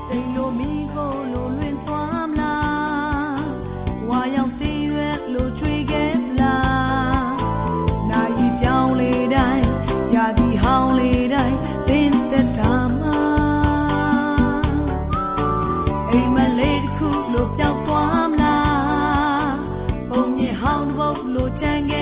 စိတ်လိုမိကိုလိုလွင်သွားမလားဝါရောက်သေးရွယ်လိုချွေခဲ့မလားနိုင်ပြောင်းလေတိုင်းရာသီဟောင်းလေတိုင်းသင်သက်တာမှာအိမ်မလေးတစ်ခုလိုပြောက်သွားမလားပုံမြင်ဟောင်းတစ်ပုဒ်လိုချမ်းခဲ့